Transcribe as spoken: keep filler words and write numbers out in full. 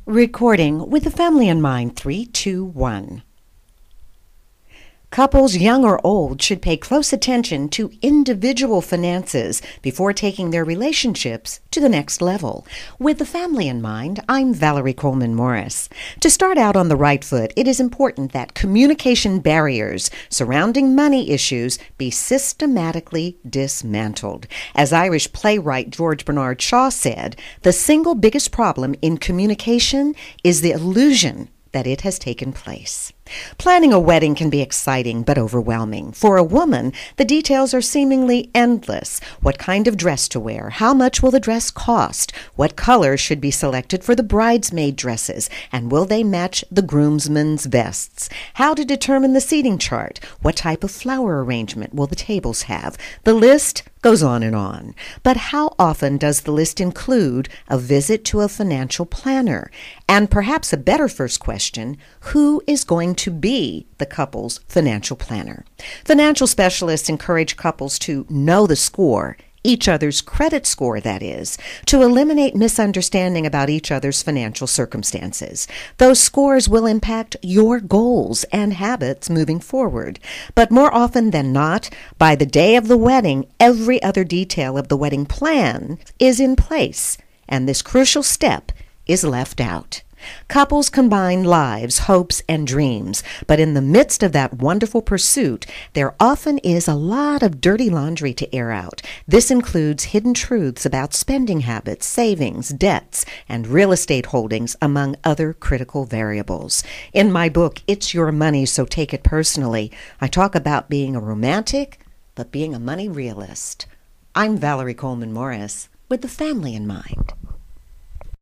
Recording with the family in mind. Three, two, one. Couples, young or old, should pay close attention to individual finances before taking their relationships to the next level. With the family in mind, I'm Valerie Coleman Morris. To start out on the right foot, it is important that communication barriers surrounding money issues be systematically dismantled. As Irish playwright George Bernard Shaw said, the single biggest problem in communication is the illusion that it has taken place. Planning a wedding can be exciting but overwhelming. For a woman, the details are seemingly endless. What kind of dress to wear? How much will the dress cost? What colors should be selected for the bridesmaid dresses? And will they match the groomsmen's vests? How to determine the seating chart? What type of flower arrangement will the tables have? The list goes on and on. But how often does the list include a visit to a financial planner? And perhaps a better first question, who is going to be the couple's financial planner? Financial specialists encourage couples to know the score, each other's credit score, that is, to eliminate misunderstanding about each other's financial circumstances. Those scores will impact your goals and habits moving forward. But more often than not, by the day of the wedding, every other detail of the wedding plan is in place, and this crucial step is left out. Couples combine lives, hopes, and dreams, but in the midst of that wonderful pursuit, there often is a lot of dirty laundry to air out. This includes hidden truths about spending habits, savings, debts, and real estate holdings, among other critical variables. In my book, It's Your Money, So Take It Personally, I talk about being a romantic, but being a money realist. I'm Valerie Coleman Morris, with the family in mind.